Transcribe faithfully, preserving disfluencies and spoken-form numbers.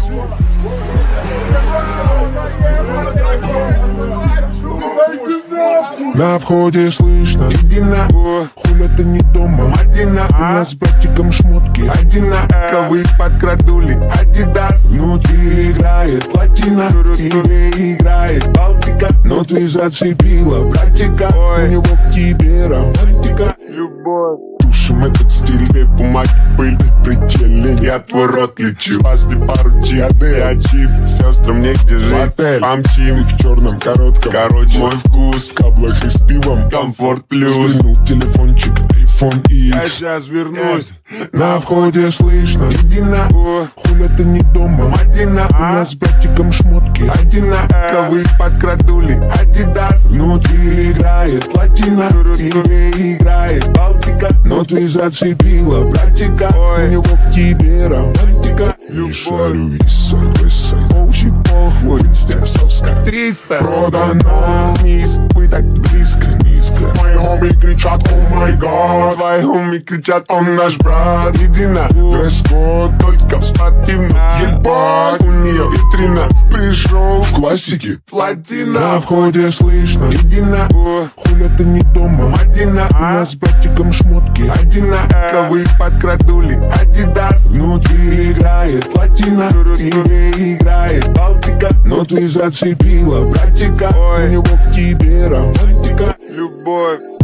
На входе слышно: иди на, хуля ты не дома, Мадина. У нас с братиком шмотки одинаковые, подкрадули Адидас. Внутри играет платина, тебе играет Балтика. Но ты зацепила братика, у него к тебе романтика. Любовь. Тушим этот стиль, две бумаги, пыль, предельный. Я твой рот лечу, спасли пару чиады, очи. Сестрам негде жить, помчим. Ты в черном коротком, короче, мой вкус в каблах и с пивом. Комфорт плюс. Свернул телефончик, айфон икс. Я сейчас вернусь. На входе слышно: иди на, хуля ты не дома, Мадина. У нас с братиком шмотки одинаковые, подкрадули Адидас. Внутри играет платина, тебе играет Балтика. Но ты зацепила братика, у него к тебе романтика. Любовь. Не шарю висай, висай, волчий похуй, стесовска триста. Продана, вниз, вы так близко, низко. Мои хоми кричат: о май гад. Твои хоми кричат: он наш брат. Иди на, дресс-код только в спортивном. Ебать, у нее витрина. Пришел в классике платина. На входе слышно: иди на, хуля ты не дома, Мадина. У нас с братиком шмотки одинаковые, подкрадули Адидас. Внутри играет платина, тебе играет Балтика. Но ты зацепила братика, у него к тебе романтика. Любовь.